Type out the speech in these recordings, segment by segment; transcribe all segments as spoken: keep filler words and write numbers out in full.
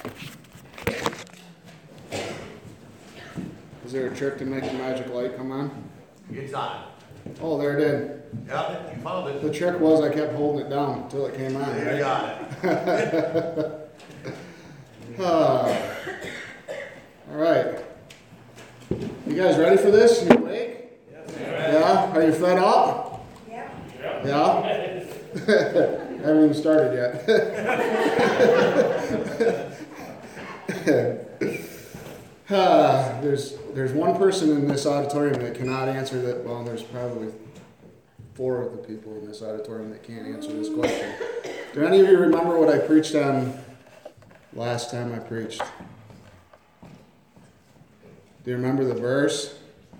Is there a trick to make the magic light come on? It's on. Oh, there it did. Yep, you found it. The trick was I kept holding it down until it came on. There Right? you got it. Ah. All right. You guys ready for this? You awake? Yeah? Are you fed up? Yeah. Yeah? Haven't even started yet. uh, there's there's one person in this auditorium that cannot answer that. Well, there's probably four of the people in this auditorium that can't answer this question. Do any of you remember what I preached on last time I preached? Do you remember the verse?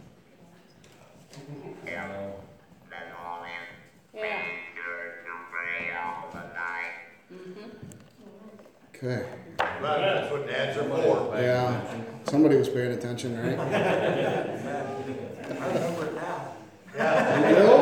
Okay. Well, that's what dads are for. Yeah. Somebody was paying attention, right? I remember it now. You do?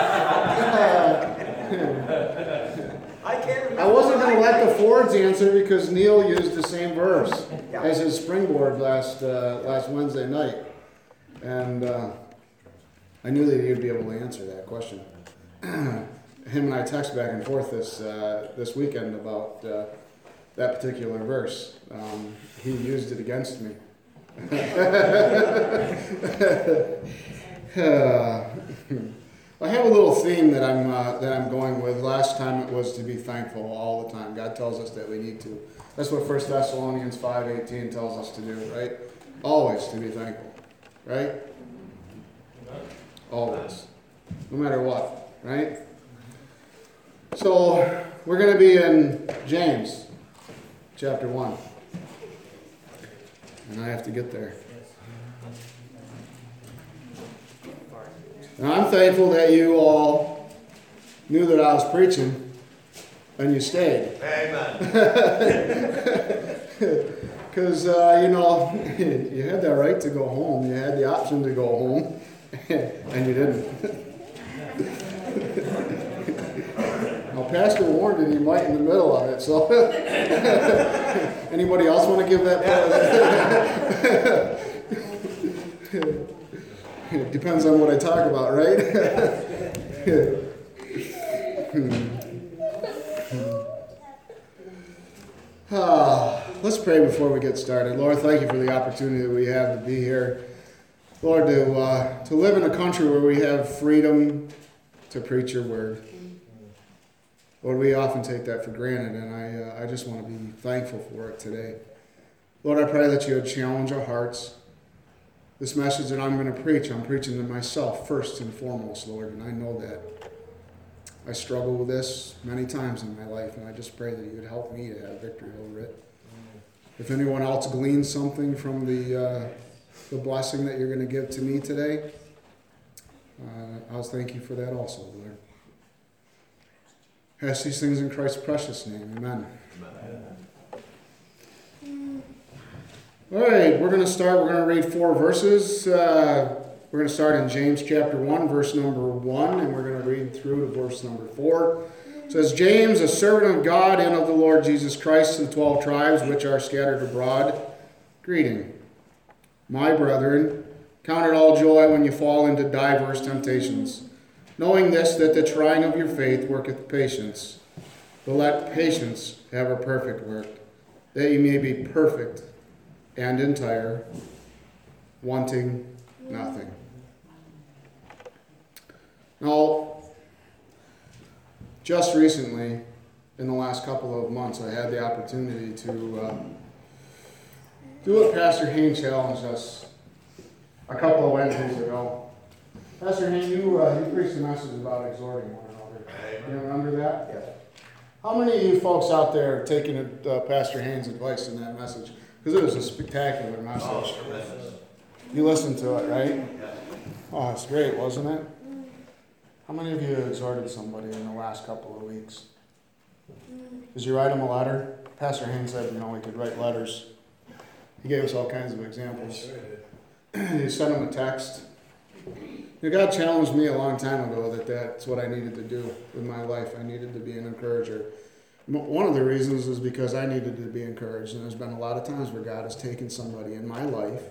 I can't remember. I wasn't going to let the Fords answer because Neil used the same verse as his springboard last uh, last Wednesday night. And uh, I knew that he'd be able to answer that question. Him and I text back and forth this uh, this weekend about uh, that particular verse. Um, he used it against me. uh, I have a little theme that I'm uh, that I'm going with. Last time it was to be thankful all the time. God tells us that we need to. That's what First Thessalonians five eighteen tells us to do, right? Always to be thankful, right? Always, no matter what, right? So we're going to be in James chapter one, and I have to get there. And I'm thankful that you all knew that I was preaching and you stayed. Amen. Because, uh, you know, you had that right to go home. You had the option to go home, and you didn't. Now, Pastor warned that he might in the middle of it, so anybody else want to give that? It depends on what I talk about, right? ah, let's pray before we get started. Lord, thank you for the opportunity that we have to be here. Lord, to uh, to live in a country where we have freedom to preach your word. Lord, we often take that for granted, and I uh, I just want to be thankful for it today. Lord, I pray that you would challenge our hearts. This message that I'm going to preach, I'm preaching to myself first and foremost, Lord, and I know that. I struggle with this many times in my life, and I just pray that you would help me to have victory over it. If anyone else gleans something from the uh, the blessing that you're going to give to me today, uh, I'll thank you for that also, Lord. I ask these things in Christ's precious name. Amen. Amen. All right, we're going to start. We're going to read four verses. Uh, we're going to start in James chapter one, verse number one, and we're going to read through to verse number four. It says, James, a servant of God and of the Lord Jesus Christ, to the twelve tribes which are scattered abroad, greeting. My brethren, count it all joy when you fall into diverse temptations, knowing this, that the trying of your faith worketh patience. But let patience have a perfect work, that ye may be perfect and entire, wanting nothing. Now, just recently, in the last couple of months, I had the opportunity to uh, do what Pastor Haynes challenged us a couple of Wednesdays ago. Pastor Haynes, you, uh, you preached a message about exhorting one another. You remember that? Yes. How many of you folks out there are taking uh, Pastor Haynes' advice in that message? Because it was a spectacular message. Oh, tremendous. You listened to it, right? Yeah. Oh, it's great, wasn't it? How many of you exhorted somebody in the last couple of weeks? Did you write them a letter? Pastor Haynes said, you know, we could write letters. He gave us all kinds of examples. He sent them a text. You know, God challenged me a long time ago that that's what I needed to do with my life. I needed to be an encourager. M- One of the reasons is because I needed to be encouraged, and there's been a lot of times where God has taken somebody in my life,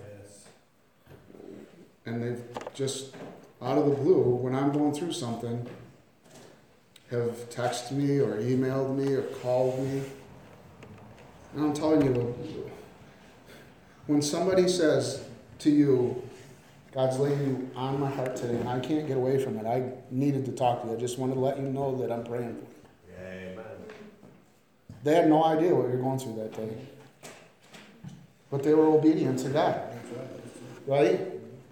and they've just, out of the blue, when I'm going through something, have texted me or emailed me or called me. And I'm telling you, when somebody says to you, God's laying you on my heart today, and I can't get away from it, I needed to talk to you. I just wanted to let you know that I'm praying for you. Amen. They had no idea what you're going through that day. But they were obedient to God. Right?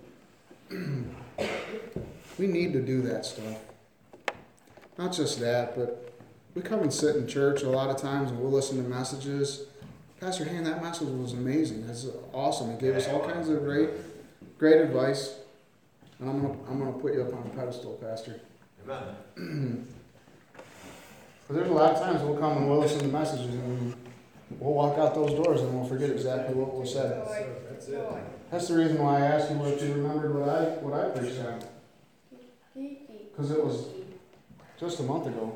We need to do that stuff. Not just that, but we come and sit in church a lot of times and we'll listen to messages. Pastor Han, that message was amazing. That's awesome. He gave us all kinds of great, great advice. And I'm gonna, I'm gonna put you up on a pedestal, Pastor. Amen. But there's a lot of times we'll come and we'll listen to messages and we'll walk out those doors and we'll forget exactly what was said. That's it. That's the reason why I asked you if you remembered what I what I preached on. Because it was just a month ago.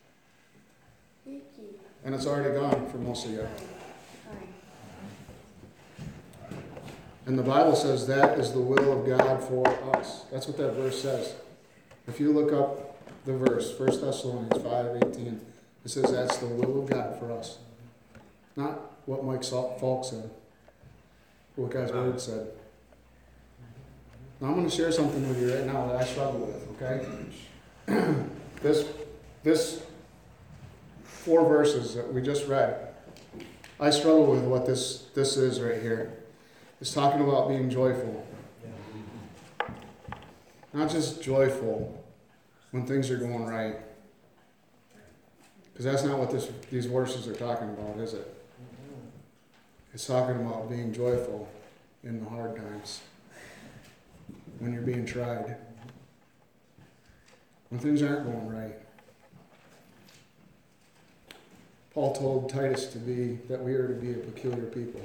And it's already gone for most of you. And the Bible says that is the will of God for us. That's what that verse says. If you look up the verse, First Thessalonians five eighteen, it says that's the will of God for us. Not what Mike Falk said. What God's Word said. Now I'm going to share something with you right now that I struggle with, okay? this, this four verses that we just read, I struggle with what this, this is right here. It's talking about being joyful. Not just joyful when things are going right. Because that's not what this, these verses are talking about, is it? It's talking about being joyful in the hard times. When you're being tried. When things aren't going right. Paul told Titus to be, that we are to be a peculiar people.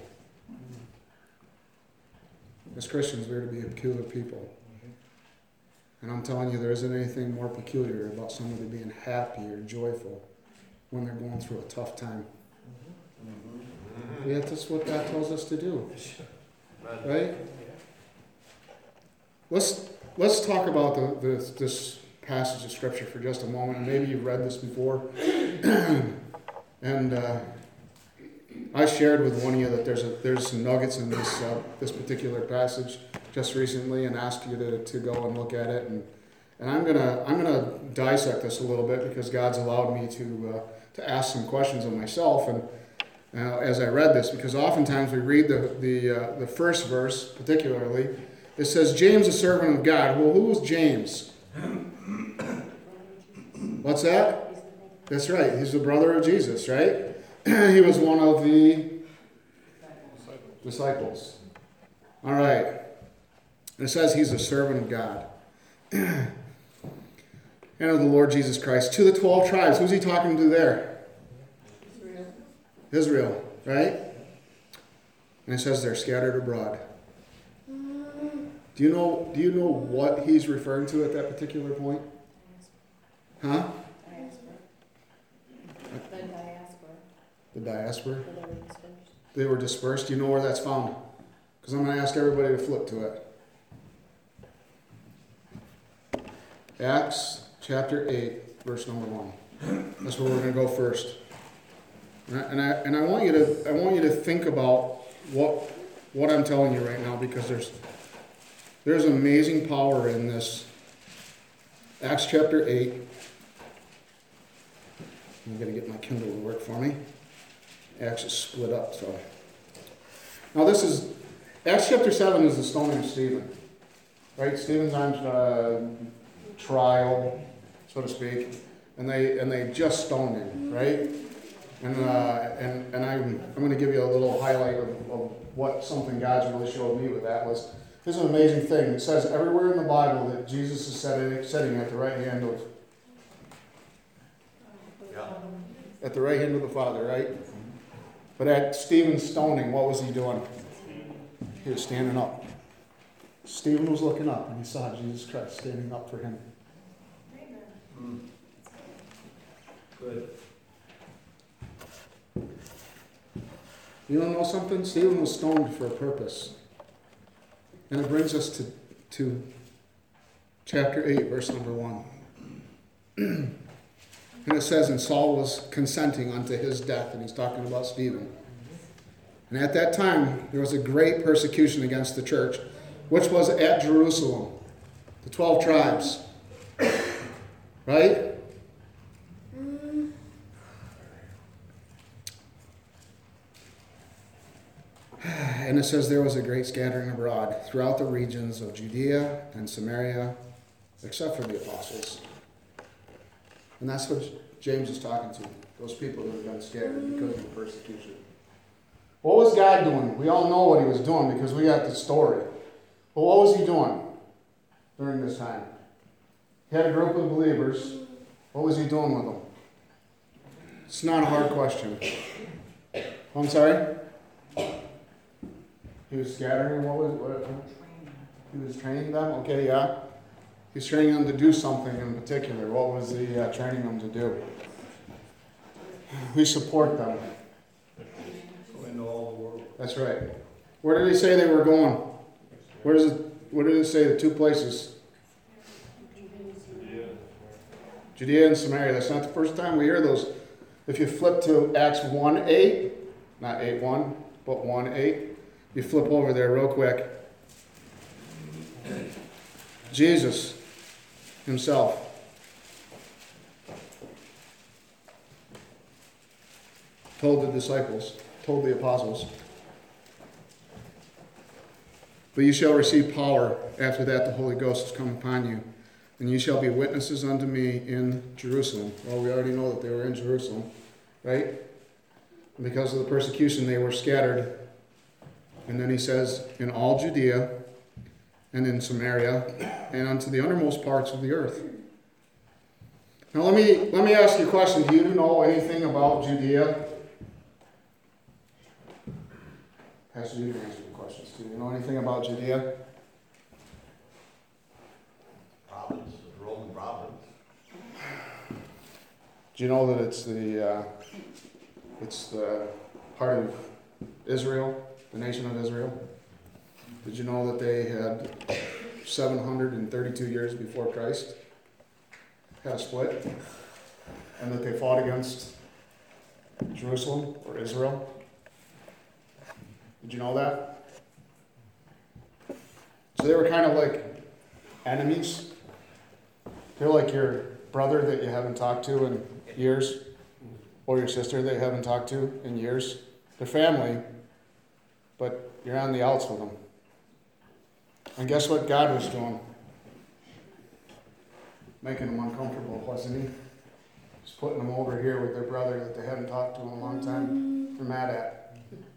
As Christians, we are to be a peculiar people. And I'm telling you, there isn't anything more peculiar about somebody being happy or joyful when they're going through a tough time. Yet that's what God tells us to do. Right? Let's let's talk about the, the, this passage of Scripture for just a moment. Maybe you've read this before. and uh, I shared with one of you that there's a, there's some nuggets in this uh, this particular passage just recently, and asked you to, to go and look at it. And and I'm gonna I'm gonna dissect this a little bit because God's allowed me to uh, to ask some questions of myself and. Uh, as I read this, because oftentimes we read the the uh, the first verse, particularly, it says, James, a servant of God. Well, who was James? What's that? That's right. He's the brother of Jesus, right? He was one of the disciples. All right. And it says he's a servant of God. And of the Lord Jesus Christ. To the twelve tribes. Who's he talking to there? Israel, right? And it says they're scattered abroad. Do you know do you know what he's referring to at that particular point? Huh? The diaspora. The diaspora? Where they were dispersed. They were dispersed. Do you know where that's found? Because I'm going to ask everybody to flip to it. Acts chapter eight, verse number one. That's where we're going to go first. And I, and I and I want you to I want you to think about what what I'm telling you right now, because there's there's amazing power in this. Acts chapter eight. I'm gonna get my Kindle to work for me. Acts is split up, so now this is Acts chapter seven is the stoning of Stephen, right? Stephen's on uh, trial, so to speak, and they and they just stoned him, right? And uh, and and I'm I'm going to give you a little highlight of, of what something God's really showed me with that was. This is an amazing thing. It says everywhere in the Bible that Jesus is sitting, sitting at the right hand of Yeah. at the right hand of the Father, right? But at Stephen's stoning, what was he doing? He was standing up. Stephen was looking up, and he saw Jesus Christ standing up for him. Good. You want to know something? Stephen was stoned for a purpose. And it brings us to, to chapter eight, verse number one. And it says, and Saul was consenting unto his death, and he's talking about Stephen. And at that time, there was a great persecution against the church, which was at Jerusalem. The twelve tribes. Right? And it says there was a great scattering abroad throughout the regions of Judea and Samaria, except for the apostles. And that's what James is talking to, those people who have been scattered because of the persecution. What was God doing? We all know what he was doing because we got the story. But what was he doing during this time? He had a group of believers. What was he doing with them? It's not a hard question. Oh, I'm sorry? He was scattering. What was what? He was training them. Okay, yeah. He's training them to do something in particular. What was he uh, training them to do? We support them. Go into all the world. That's right. Where did he say they were going? Where does it? What did it say? The two places. Judea and Samaria. That's not the first time we hear those. If you flip to Acts one eight, not eight one, but one eight. You flip over there real quick. Jesus himself told the disciples, told the apostles, but you shall receive power. After that the Holy Ghost has come upon you, and you shall be witnesses unto me in Jerusalem. Well, we already know that they were in Jerusalem, right? And because of the persecution, they were scattered. And then he says, in all Judea and in Samaria and unto the uttermost parts of the earth. Now let me let me ask you a question. Do you know anything about Judea? Pastor, you can answer the questions. Do you know anything about Judea? Province, the Roman province. Do you know that it's the uh, it's the part of Israel? The nation of Israel. Did you know that they had seven hundred thirty-two years before Christ had a split, and that they fought against Jerusalem or Israel? Did you know that? So they were kind of like enemies. They're like your brother that you haven't talked to in years, or your sister that you haven't talked to in years. They're family, but you're on the outs with them. And guess what God was doing? Making them uncomfortable, wasn't he? Just putting them over here with their brother that they hadn't talked to in a long time. They're mad at.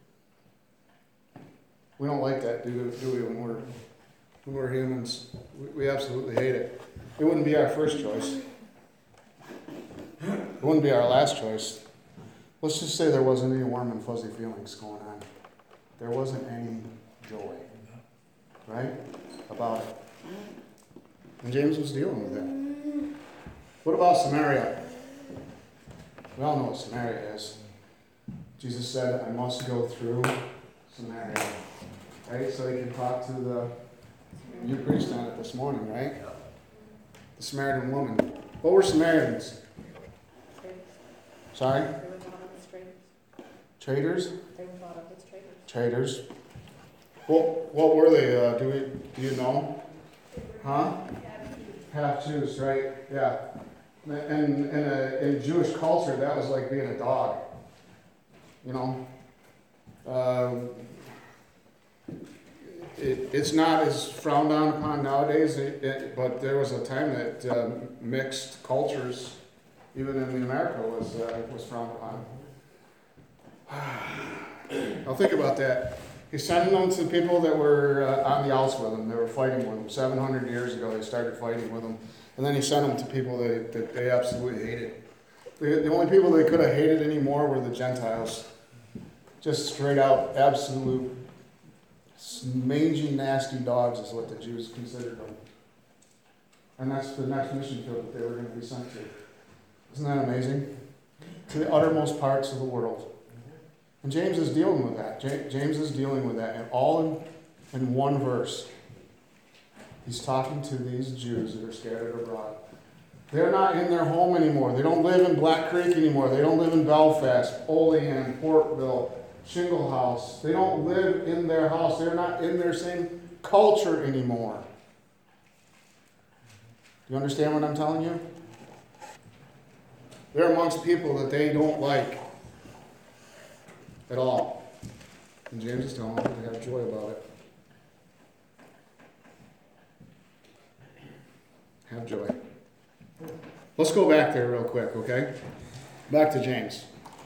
We don't like that, do, do we, when we're, when we're humans? We, we absolutely hate it. It wouldn't be our first choice. It wouldn't be our last choice. Let's just say there wasn't any warm and fuzzy feelings going on. There wasn't any joy, right, about it. And James was dealing with it. What about Samaria? We all know what Samaria is. Jesus said, I must go through Samaria. Right? So he can talk to the, you preached on it this morning, right? The Samaritan woman. What were Samaritans? Sorry? They were thought of as traitors. Traders? They were thought of as traitors. Traders. What what were they? Uh, do we do you know? Huh? Half Jews, right? Yeah. And in a in Jewish culture, that was like being a dog. You know. Um, it, it's not as frowned down upon nowadays, it, it, but there was a time that um, mixed cultures, even in America, was uh, was frowned upon. Now think about that. He's sending them to people that were uh, on the outs with him. They were fighting with him. seven hundred years ago, they started fighting with him. And then he sent them to people that, that they absolutely hated. The, the only people they could have hated anymore were the Gentiles. Just straight out, absolute, mangy, nasty dogs is what the Jews considered them. And that's the next mission field that they were going to be sent to. Isn't that amazing? To the uttermost parts of the world. And James is dealing with that. Ja- James is dealing with that, and all in, in one verse. He's talking to these Jews that are scattered abroad. They're not in their home anymore. They don't live in Black Creek anymore. They don't live in Belfast, Olean, Portville, Shingle House. They don't live in their house. They're not in their same culture anymore. Do you understand what I'm telling you? They're amongst people that they don't like at all. And James is telling them to have joy about it. Have joy. Let's go back there real quick, okay? Back to James.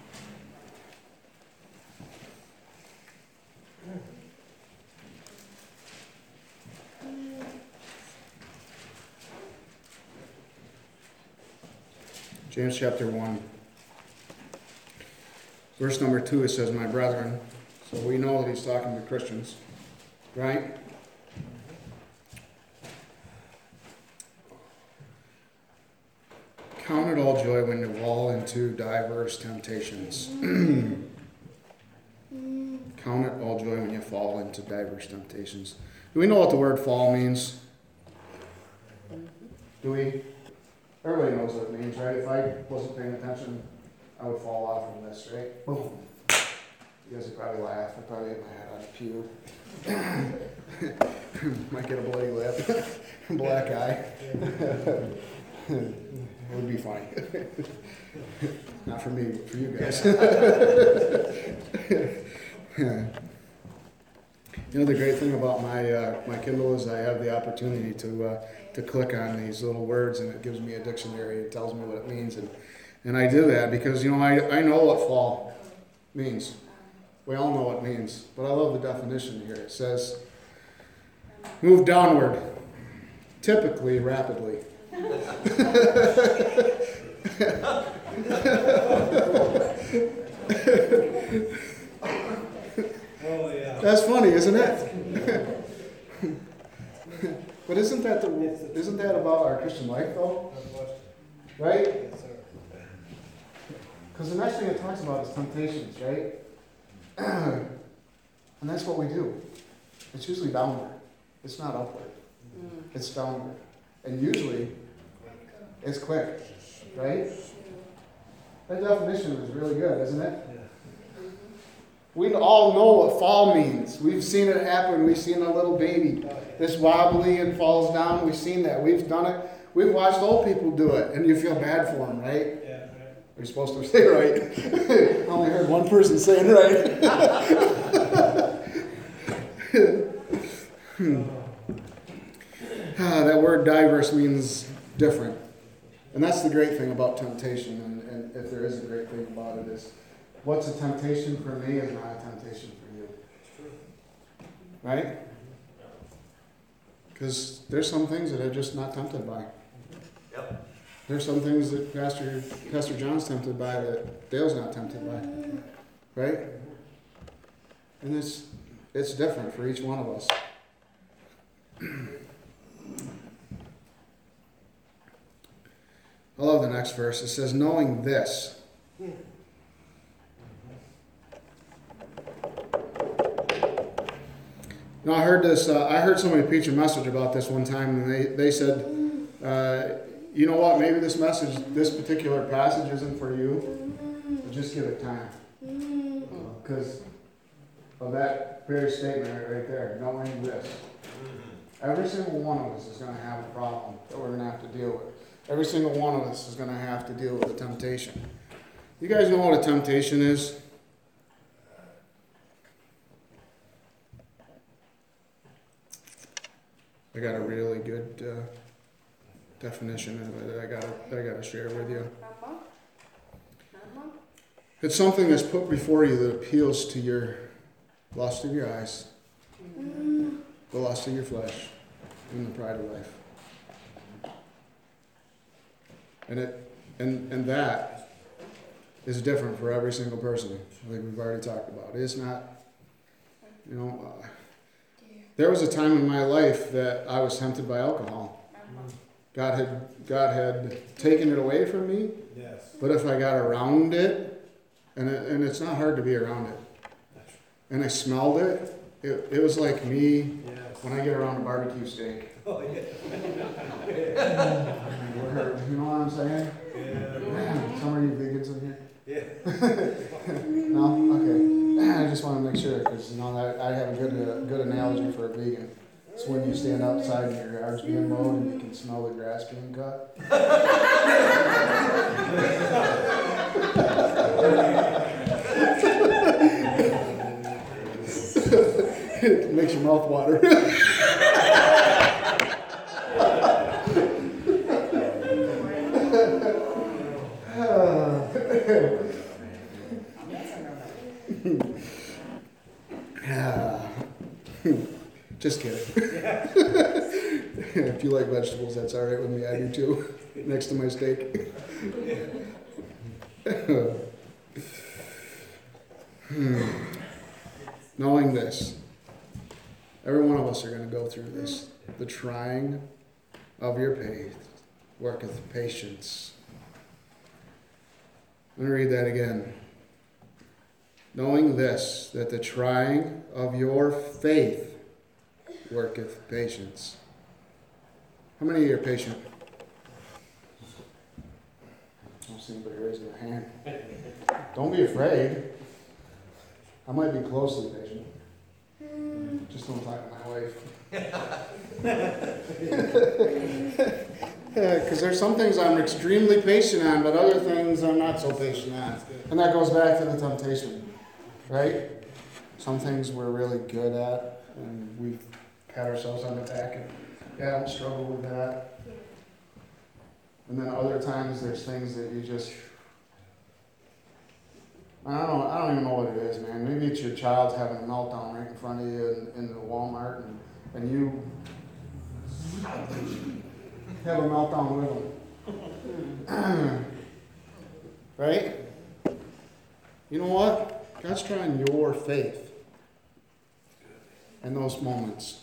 James chapter one. Verse number two, it says, my brethren. So we know that he's talking to Christians, right? Count it all joy when you fall into diverse temptations. Count it all joy when you fall into diverse temptations. Do we know what the word fall means? Do we? Everybody knows what it means, right? If I wasn't paying attention, I would fall off from this, right? Boom. You guys would probably laugh. I'd probably hit my head on a pew. Might get a bloody lip. Black eye. It would be funny. Not for me, but for you guys. You know, the great thing about my uh, my Kindle is I have the opportunity to uh, to click on these little words, and it gives me a dictionary. It tells me what it means, and and I do that because, you know, I, I know what fall means. We all know what it means, but I love the definition here. It says, move downward, typically rapidly. Oh, yeah. That's funny, isn't it? But isn't that the isn't that about our Christian life, though? Right? Yes, sir. Because the next thing it talks about is temptations, right? And that's what we do. It's usually downward. It's not upward. It's downward. And usually, it's quick, right? That definition is really good, isn't it? We all know what fall means. We've seen it happen. We've seen a little baby that's wobbly and falls down. We've seen that. We've done it. We've watched old people do it, and you feel bad for them, right? Yeah, right. You're supposed to say right. I only heard one person saying right. Ah, that word diverse means different. And that's the great thing about temptation, and, and if there is a great thing about it, is what's a temptation for me is not a temptation for you. Right? Because there's some things that I'm just not tempted by. Yep. There's some things that Pastor Pastor John's tempted by that Dale's not tempted by. Right? And it's it's different for each one of us. I love the next verse. It says, knowing this. Now, I heard this, uh, I heard somebody preach a message about this one time, and they, they said, uh, you know what, maybe this message, this particular passage isn't for you, but just give it time. Because of that very statement right there, knowing this. Every single one of us is going to have a problem that we're going to have to deal with. Every single one of us is going to have to deal with a temptation. You guys know what a temptation is? I got a really good uh, definition of it that I got that I got to share with you. It's something that's put before you that appeals to your lust of your eyes, the lust of your flesh, and the pride of life. And it and and that is different for every single person, like we've already talked about. It's not, you know. Uh, There was a time in my life that I was tempted by alcohol. God had God had taken it away from me, Yes. but if I got around it, and it, and it's not hard to be around it. and I smelled it. It, it was like me Yes. when I get around a barbecue steak. Oh, yeah. Where- You know what I'm saying? Yeah. Man, some of you vegans in here? Yeah. No? Okay. I just want to make sure, because you know, I, I have a good, uh, good analogy for a vegan. It's when you stand outside and your yard's being mowed and you can smell the grass being cut. It makes your mouth water. Just kidding. If you like vegetables, that's all right with me. I do too. Next to my steak. Hmm. Knowing this, every one of us are going to go through this. The trying of your faith worketh patience. I'm going to read that again. Knowing this, that the trying of your faith worketh patience. How many of you are patient? I don't see anybody raising their hand. Don't be afraid. I might be closely patient. Just don't talk to my wife. Because there's some things I'm extremely patient on, but other things I'm not so patient on. And that goes back to the temptation, right? Some things we're really good at, and we pat ourselves on the back and, yeah, I don't struggle with that. And then other times there's things that you just, I don't know, I don't even know what it is, man. Maybe it's your child's having a meltdown right in front of you in, in the Walmart, and, and you have a meltdown with them. Right? You know what? God's trying your faith in those moments.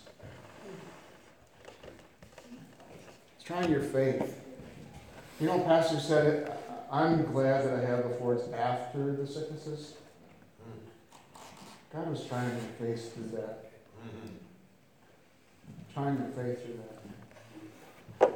He's trying your faith. You know, Pastor said it, I'm glad that I have the Fords after the sicknesses. God was trying your faith through that. Trying your faith through that.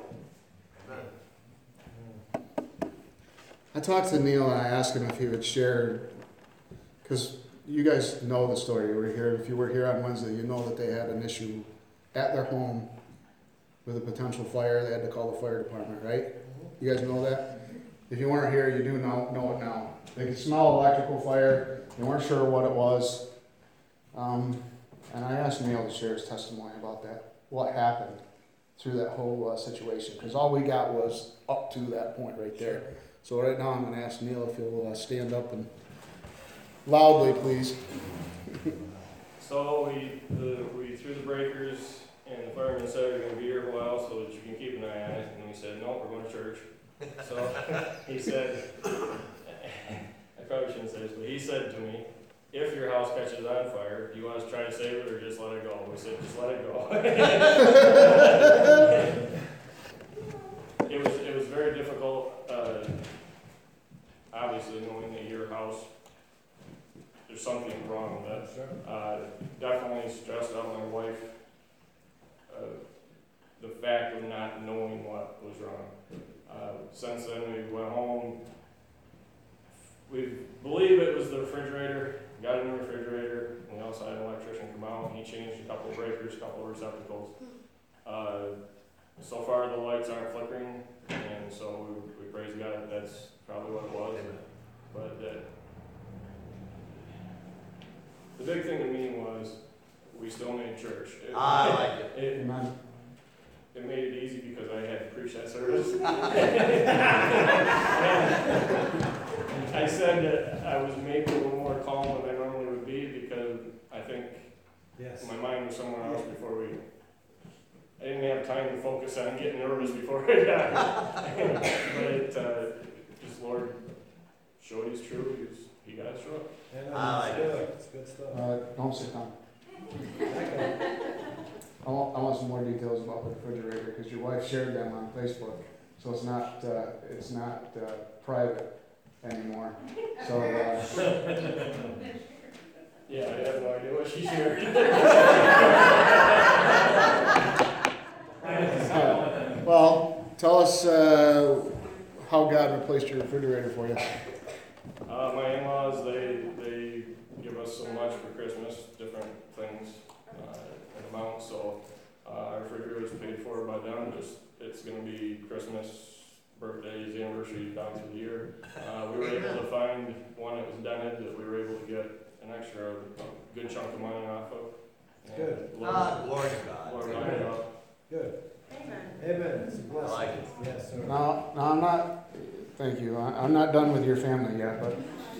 I talked to Neil and I asked him if he would share, because you guys know the story. You were here. If you were here on Wednesday, you know that they had an issue at their home with a potential fire. They had to call the fire department, right? You guys know that? If you weren't here, you do know, know it now. They could smell electrical fire. They weren't sure what it was. Um, and I asked Neil to share his testimony about that, what happened through that whole uh, situation. Because all we got was up to that point right there. So right now I'm going to ask Neil if he'll uh, stand up and loudly, please. So we the, we threw the breakers, and the fireman said we're going to be here a while so that you can keep an eye on it. And we said, no, we're going to church. So he said, I probably shouldn't say this, but he said to me, if your house catches on fire, do you want us to try to save it or just let it go? We said, just let it go. It was it was very difficult, uh, obviously knowing that your house, there's something wrong with that. Uh, definitely stressed out my wife, uh, the fact of not knowing what was wrong. Uh, since then we went home, we believe it was the refrigerator, got a new refrigerator, we also had an electrician come out and he changed a couple of breakers, a couple of receptacles. Uh, so far the lights aren't flickering, and so we, we praise God that that's probably what it was. But uh, the big thing to me was we still made church. It, I like it. it, Amen. it made it easy because I had to preach that service. I said that I was maybe a little more calm than I normally would be because I think Yes. my mind was somewhere else before we. I didn't have time to focus on getting nervous before I got here. But uh, just Lord showed He's true. He's, he got us through it. Yeah, I like it's it. good. It's good stuff. Uh, don't sit down. I want, I want some more details about the refrigerator because your wife shared them on Facebook, so it's not uh, it's not uh, private anymore. So uh, Yeah, I have no idea what she shared. Well, tell us uh, how God replaced your refrigerator for you. Uh, my in-laws, they, they give us so much for Christmas, different things, uh, in amount, so, uh, our refrigerator is paid for by them, just, it's gonna be Christmas, birthdays, anniversaries down through the year. Uh, we were able to find one that was dented that we were able to get an extra, a good chunk of money off of. And Good. Lord, Ah, glory to God. Lord lined it up. Good. Amen. Amen. It's a blessing. I like it. Yes, sir. No, no, I'm not, thank you, I- I'm not done with your family yet, but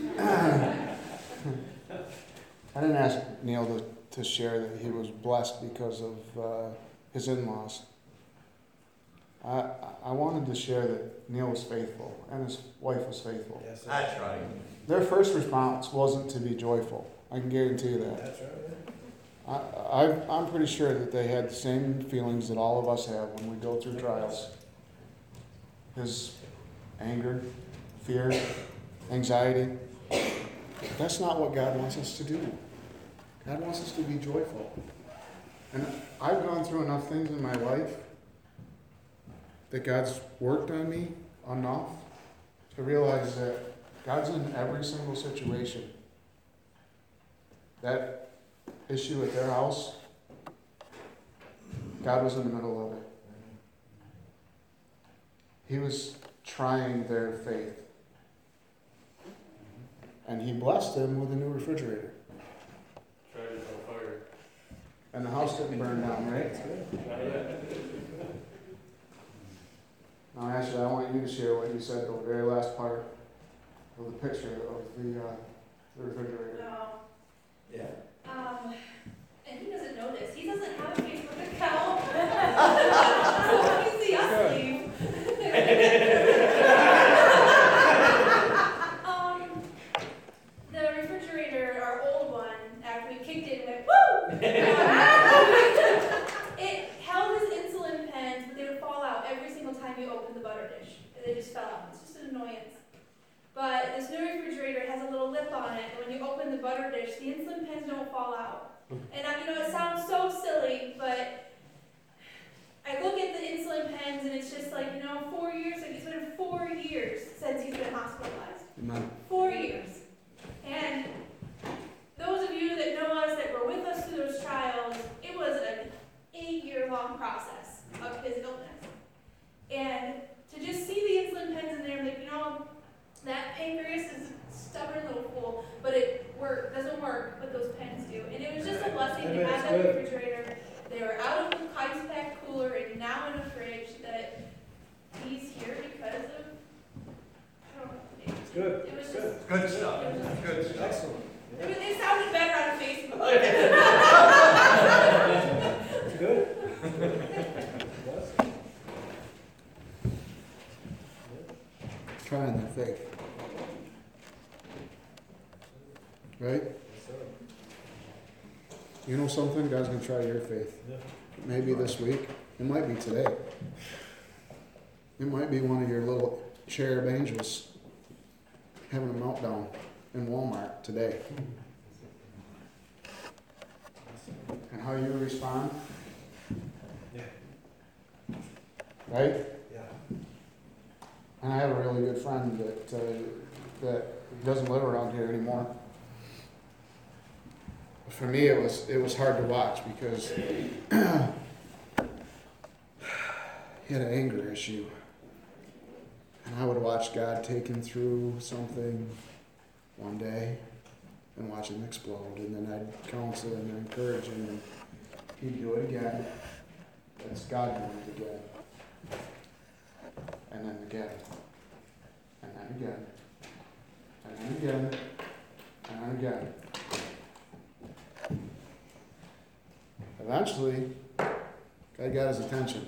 I didn't ask Neil to, to share that he was blessed because of uh, his in-laws. I, I wanted to share that Neil was faithful and his wife was faithful. Yes, sir. That's right. Their first response wasn't to be joyful, I can guarantee you that. That's right. I, I, I'm pretty sure that they had the same feelings that all of us have when we go through trials. His anger, fear, anxiety. That's not what God wants us to do. God wants us to be joyful. And I've gone through enough things in my life that God's worked on me enough to realize that God's in every single situation. That issue at their house, God was in the middle of it. He was trying their faith. And he blessed them with a new refrigerator. Tried it on fire. And the house didn't burn down, right? Not yet. Now, Ashley, I want you to share what you said, the very last part of the picture of the, uh, the refrigerator. No. Yeah. Um, and he doesn't know this. He doesn't have a Facebook account. So when you see us leave. um, the refrigerator, our old one, after we kicked it, went woo. It held his insulin pens, but they would fall out every single time you opened the butter dish. They just fell out. It's just an annoyance. But this new refrigerator has a little lip on it, and when you open the butter dish, the insulin pens don't fall out. And I, you know, it sounds so silly, but I look at the insulin pens, and it's just like, you know, four years, like it's been four years since he's been hospitalized. Amen. Four years. And those of you that know us, that were with us through those trials, it was an eight-year-long process of his illness. And to just see the insulin pens in there, like, you know, that pancreas is a stubborn little fool, but it work doesn't work, but those pens do. And it was just a blessing to have that refrigerator. They were out of the ice pack cooler and now in a fridge that he's here because of, I don't know. It, It's good. it was It's just, good. Good stuff. Good stuff. Excellent. I mean, they sounded better on Facebook. It's good. Blessing. Trying their faith. Right? Yes, sir. You know something? God's going to try your faith. Yeah. Maybe this week. It might be today. It might be one of your little cherub angels having a meltdown in Walmart today. And how you respond, Yeah. right? Yeah. And I have a really good friend that uh, that doesn't live around here anymore. For me, it was it was hard to watch because he had an anger issue, and I would watch God take him through something one day, and watch him explode, and then I'd counsel him and encourage him, and he'd do it again. That's God doing it again, and then again, and then again, and then again, and then again. Eventually, God got his attention.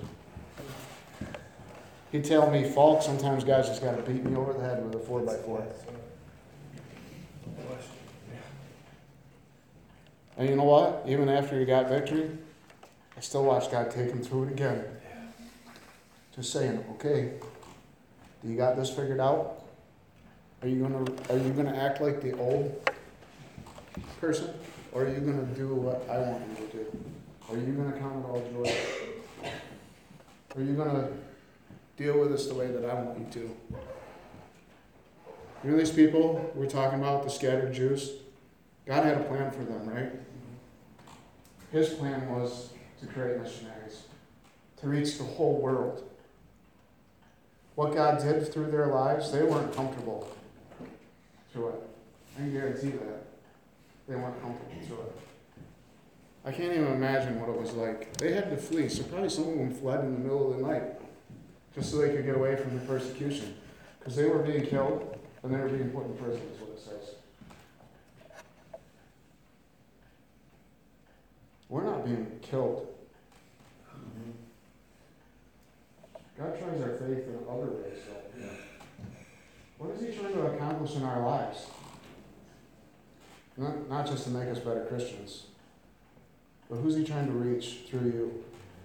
He'd tell me, Falk, sometimes guys just got to beat me over the head with a four by four. Yes, sir. Bless you. And you know what? Even after he got victory, I still watched God take him through it again. Just saying, okay, do you got this figured out? Are you gonna are you gonna act like the old person, or are you going to do what I want you to do? Are you going to count it all joy? Are you going to deal with this the way that I want you to? You know these people we're talking about, the scattered Jews? God had a plan for them, right? His plan was to create missionaries, to reach the whole world. What God did through their lives, they weren't comfortable through it. I can guarantee that. They weren't comfortable through it. I can't even imagine what it was like. They had to flee, so probably some of them fled in the middle of the night just so they could get away from the persecution. Because they were being killed and they were being put in prison, is what it says. We're not being killed. God tries our faith in other ways, though. Yeah. What is He trying to accomplish in our lives? Not, not just to make us better Christians, but who's He trying to reach through you?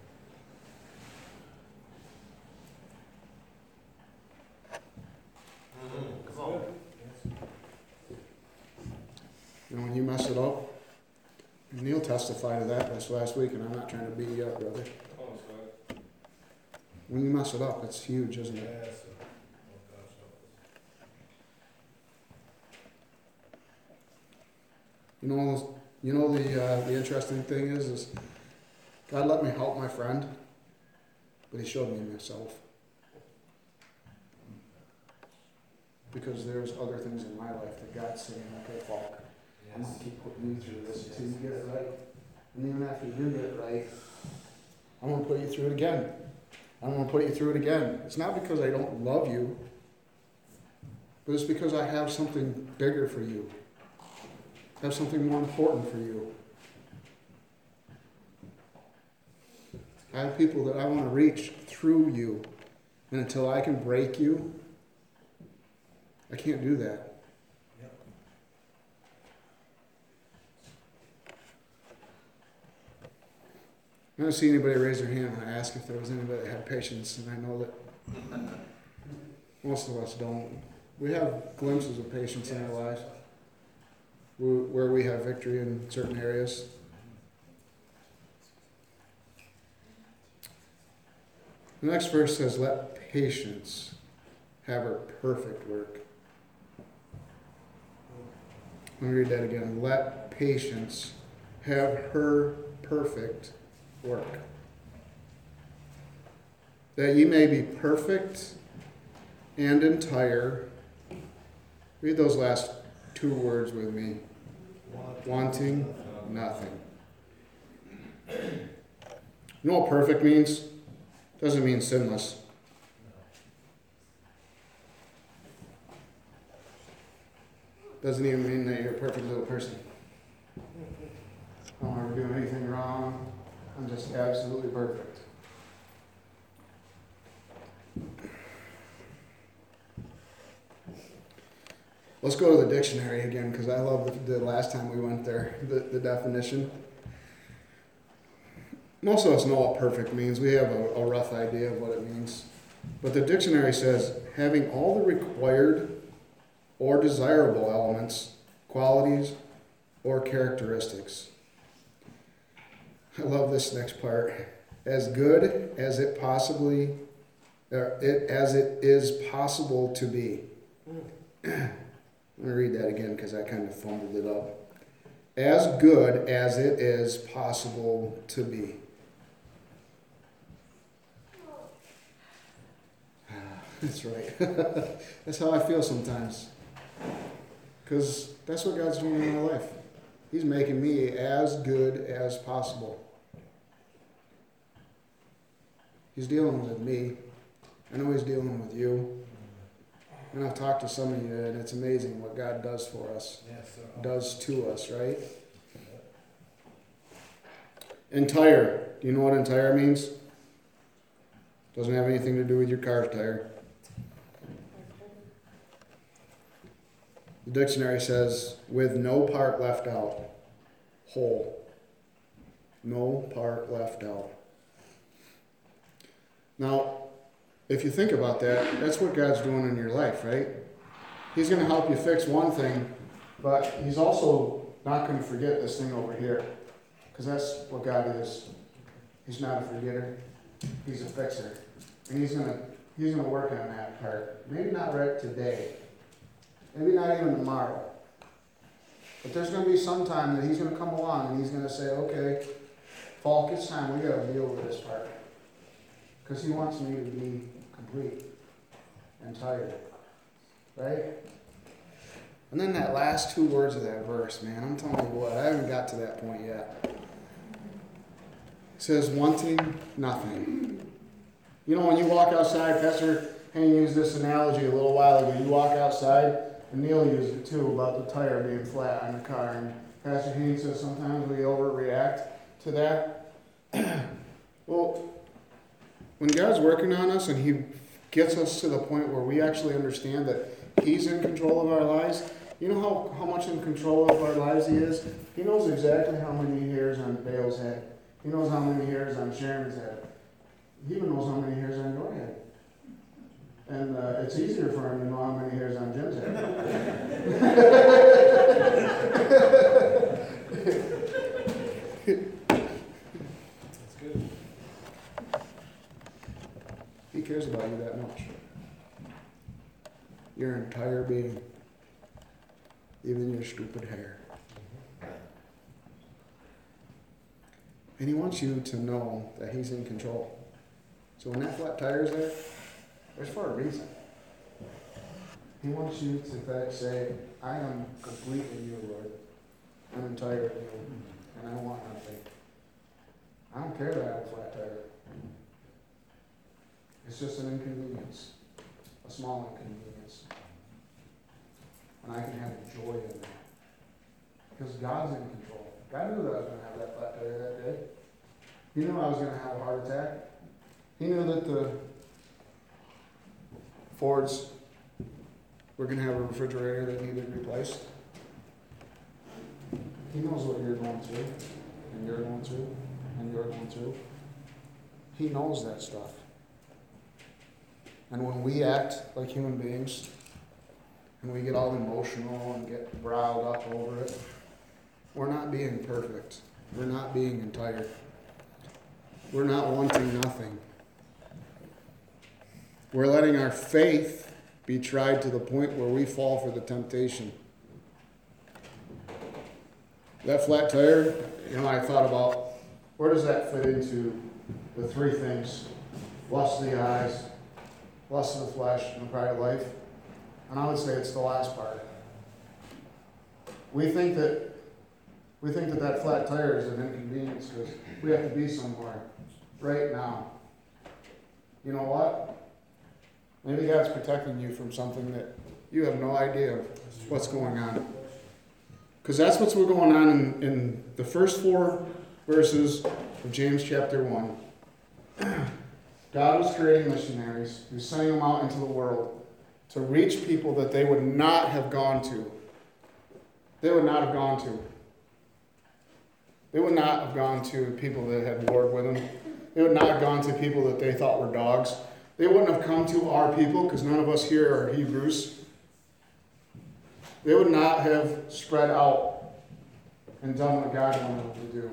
Come on. You know, when you mess it up, Neil testified to that this last week, and I'm not trying to beat you up, brother. Oh, sorry. When you mess it up, it's huge, isn't it? Yes, sir. Oh, gosh, You know, you know the uh, the interesting thing is, is God let me help my friend, but He showed me myself. Because there's other things in my life that God's saying, okay, Falk, I'm going to keep putting you through this until you get it right. And even after you do get it right, I'm going to put you through it again. I'm going to put you through it again. It's not because I don't love you, but it's because I have something bigger for you. I have something more important for you. I have people that I want to reach through you. And until I can break you, I can't do that. I don't see anybody raise their hand when I ask if there was anybody that had patience, and I know that most of us don't. We have glimpses of patience in our lives where we have victory in certain areas. The next verse says, let patience have her perfect work. Let me read that again. Let patience have her perfect work. That ye may be perfect and entire. Read those last two words with me. Wanting nothing. You know what perfect means? Doesn't mean sinless. Doesn't even mean that you're a perfect little person. I don't ever do anything wrong. I'm just absolutely perfect. Let's go to the dictionary again, because I love the, the last time we went there, the, the definition. Most of us know what perfect means. We have a, a rough idea of what it means. But the dictionary says, having all the required or desirable elements, qualities, or characteristics. I love this next part. As good as it possibly, or it, as it is possible to be. Let me read that again because I kind of fumbled it up. As good as it is possible to be. That's right. That's how I feel sometimes. Because that's what God's doing in my life. He's making me as good as possible. He's dealing with me. I know He's dealing with you. And I've talked to some of you, and it's amazing what God does for us. Yes, sir. Does to us, right? Entire. Do you know what entire means? Doesn't have anything to do with your car's tire. The dictionary says, with no part left out. Whole. No part left out. Now, if you think about that, that's what God's doing in your life, right? He's going to help you fix one thing, but He's also not going to forget this thing over here. Because that's what God is. He's not a forgetter. He's a fixer. And he's going to he's gonna work on that part. Maybe not right today. Maybe not even tomorrow. But there's going to be some time that he's going to come along and he's going to say, okay, Falk, it's time. We got to deal with this part. Because he wants me to be complete and tired. Right? And then that last two words of that verse, man, I'm telling you what, I haven't got to that point yet. It says, wanting nothing. You know, when you walk outside, Pastor Hayne used this analogy a little while ago. You walk outside, and Neil used it too, about the tire being flat on the car. And Pastor Hayne says sometimes we overreact to that. Well, when God's working on us and he gets us to the point where we actually understand that he's in control of our lives, you know how, how much in control of our lives he is? He knows exactly how many hairs on Bale's head. He knows how many hairs on Sharon's head. He even knows how many hairs on your head. And uh, it's easier for him to know how many hairs on Jim's head. That's good. He cares about you that much. Your entire being. Even your stupid hair. And he wants you to know that he's in control. So when that flat tire's there, there's for a reason. He wants you to in fact say, I am complete in you, Lord. I'm entire in you, and I want nothing. I don't care that I have a flat tire. It's just an inconvenience, a small inconvenience. And I can have joy in that. Because God's in control. God knew that I was going to have that flat tire that day. He knew I was going to have a heart attack. He knew that the Fords were going to have a refrigerator that needed replaced. He knows what you're going through, and you're going through, and you're going through. He knows that stuff. And when we act like human beings, and we get all emotional and get riled up over it, we're not being perfect. We're not being entire. We're not wanting nothing. We're letting our faith be tried to the point where we fall for the temptation. That flat tire, you know, I thought about, where does that fit into the three things? Lust of the eyes, lust of the flesh, and the pride of life. And I would say it's the last part. We think that we think that that flat tire is an inconvenience because we have to be somewhere right now. You know what? Maybe God's protecting you from something that you have no idea what's going on. Because that's what's going on in, in the first four verses of James chapter one. God was creating missionaries. He was sending them out into the world to reach people that they would not have gone to. They would not have gone to. They would not have gone to people that had warred with them. They would not have gone to people that they thought were dogs. They wouldn't have come to our people, because none of us here are Hebrews. They would not have spread out and done what God wanted them to do.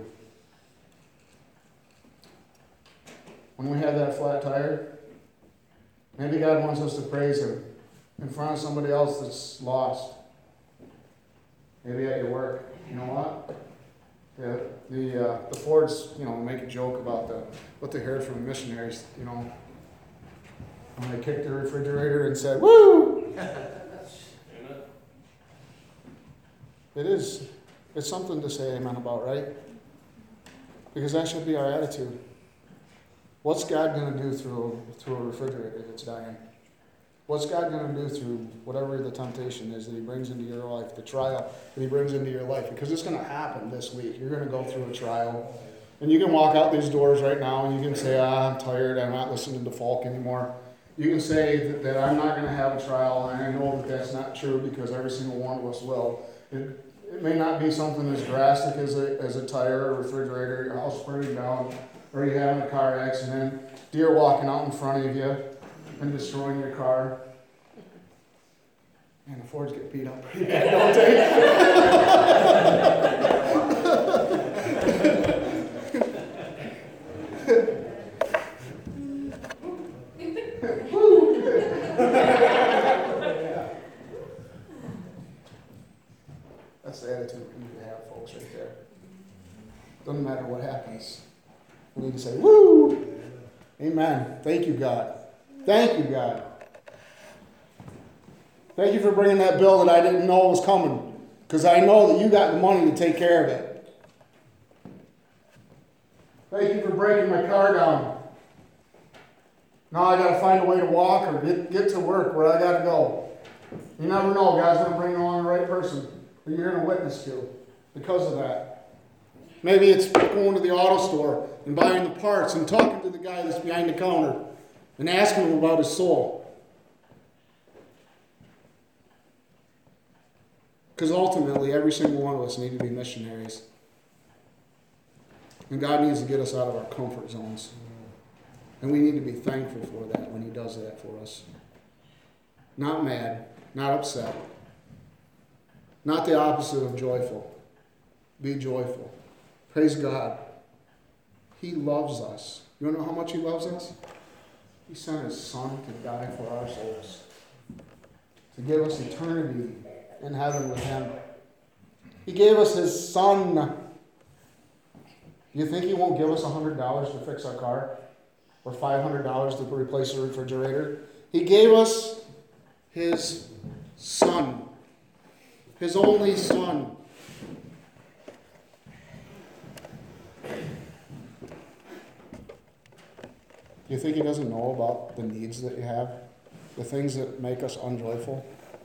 When we have that flat tire, maybe God wants us to praise him in front of somebody else that's lost. Maybe at your work. You know what? The the uh, the Fords, you know, make a joke about the what they heard from the missionaries. You know, when they kicked the refrigerator and said, "Woo!" It is. It's something to say amen about, right? Because that should be our attitude. What's God going to do through through a refrigerator that's dying? What's God going to do through whatever the temptation is that he brings into your life, the trial that he brings into your life? Because it's going to happen this week. You're going to go through a trial. And you can walk out these doors right now and you can say, ah, I'm tired. I'm not listening to Falk anymore. You can say that, that I'm not going to have a trial. And I know that that's not true because every single one of us will. It, it may not be something as drastic as a, as a tire or refrigerator, your house burning down, or you having a car accident, deer walking out in front of you and destroying your car. Man, the Fords get beat up pretty bad, don't That's the attitude we need to have, folks, right there. Doesn't matter what happens. We need to say, woo! Amen. Thank you, God. Thank you, God. Thank you for bringing that bill that I didn't know was coming, because I know that you got the money to take care of it. Thank you for breaking my car down. Now I got to find a way to walk or get, get to work where I got to go. You never know, God's going to bring along the right person that you're going to witness to because of that. Maybe it's going to the auto store and buying the parts and talking to the guy that's behind the counter and asking him about his soul. Because ultimately, every single one of us need to be missionaries. And God needs to get us out of our comfort zones. And we need to be thankful for that when He does that for us. Not mad, not upset. Not the opposite of joyful. Be joyful. Praise God. He loves us. You want to know how much He loves us? He sent His Son to die for our souls. To give us eternity in heaven with Him. He gave us His Son. You think He won't give us one hundred dollars to fix our car? Or five hundred dollars to replace the refrigerator? He gave us His Son. His only Son. You think He doesn't know about the needs that you have? The things that make us unjoyful?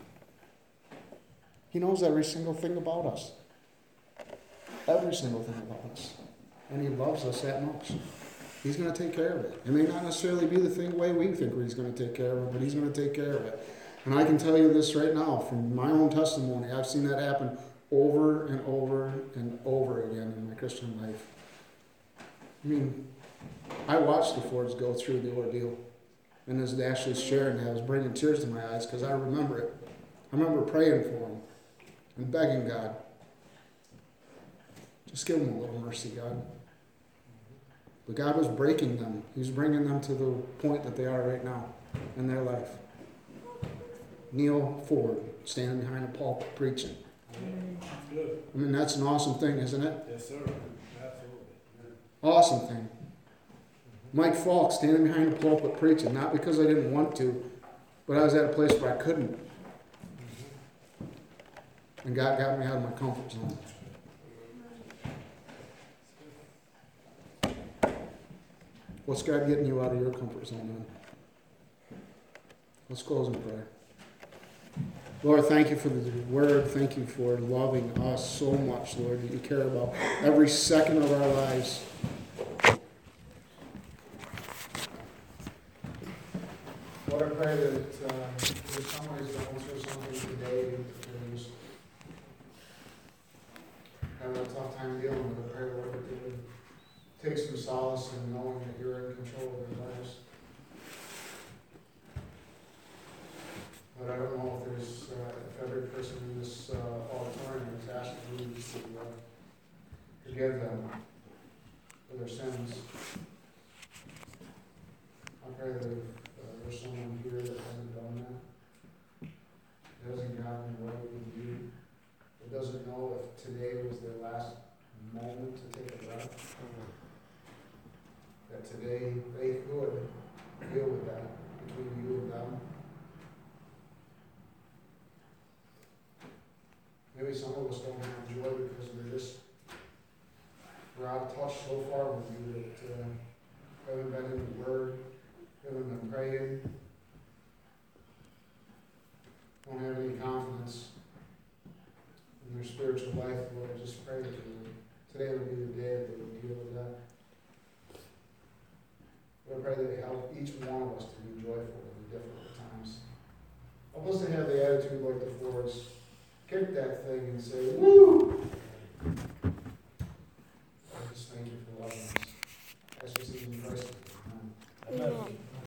He knows every single thing about us. Every single thing about us. And He loves us that much. He's going to take care of it. It may not necessarily be the thing way we think He's going to take care of it, but He's going to take care of it. And I can tell you this right now, from my own testimony, I've seen that happen over and over and over again in my Christian life. I mean, I watched the Fords go through the ordeal. And as Ashley was sharing that, I was bringing tears to my eyes because I remember it. I remember praying for them and begging God, just give them a little mercy, God. But God was breaking them. He was bringing them to the point that they are right now in their life. Neil Ford, standing behind a pulpit preaching. Good. I mean, that's an awesome thing, isn't it? Yes, sir. Absolutely. Awesome thing. Mike Falk, standing behind a pulpit preaching, not because I didn't want to, but I was at a place where I couldn't. And God got me out of my comfort zone. What's God getting you out of your comfort zone then? Let's close in prayer. Lord, thank you for the word. Thank you for loving us so much, Lord, that you care about every second of our lives. Lord, I pray that uh, if somebody's going through something today that is having a tough time dealing with it, I pray, Lord, that they would take some solace in knowing that you're in control of their lives. But I don't know if there's, uh, if every person in this uh, auditorium is asking you to uh, forgive them for their sins. I pray that if uh, there's someone here that hasn't done that, that hasn't gotten right with you, that doesn't know if today was their last moment to take a breath, that today they could deal with that between you and them. Maybe some of us don't have joy because we're just, we're out of touch so far with you that uh, we haven't been in the Word, we haven't been praying, don't have any confidence in their spiritual life. Lord, I just pray that you, today would be the day that we deal with that. Lord, I pray that you help each one of us to be joyful in difficult times. Help us to have the attitude like the Fords. Kick that thing and say, woo!